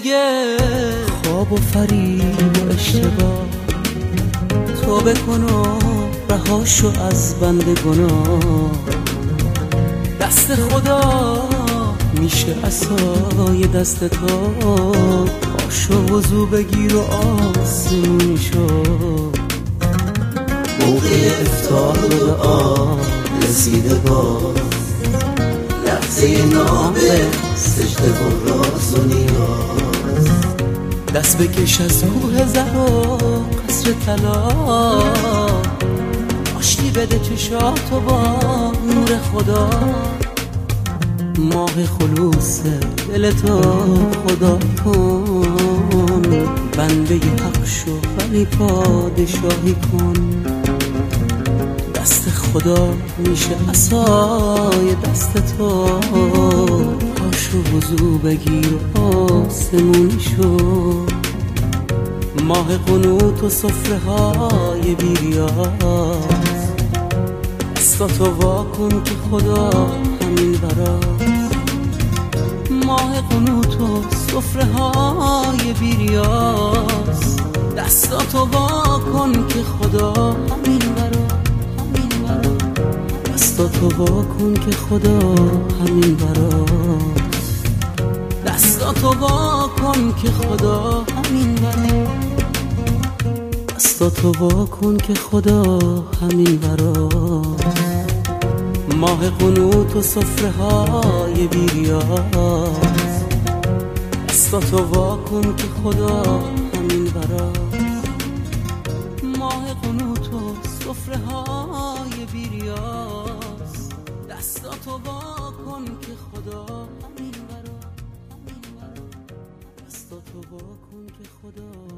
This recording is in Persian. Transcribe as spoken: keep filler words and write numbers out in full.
دیگه خواب و فریب و اشتباه تو بکن و رهاشو از بند گناه. دست خدا میشه عصای دست تو، پاشو وضو بگیر و آسمون شو. موقع افطار و دعا رسیده باز، لحظه نامه سجده و راز و نیاز. دست بکش از کوه زر و قصر طلا، آشتی بده چشاتو با نور خدا. ماه خلوص دل تو خدا کن، بنده حق شو ولی پادشاهی کن. دست خدا میشه عصای دست تو، پاشو وضو بگیر و آسمون شو. ماه قنوت و سفره های بیریاز، دستاتو وا کن که خدا همین براست. ماه قنوت و سفره های بیریاز، دستاتو وا کن که خدا همین براست. دستاتو وا کن که خدا همین براست. دستاتو وا کن که خدا همین براست. دستاتو وا کن که خدا همین براست. ماه قنوت و سفره های بیریاز، دستاتو وا کن که خدا همین براست. ماه قنوت و سفره های بیریاز، دستاتو وا کن که خدا همین براست. دستاتو وا کن که خدا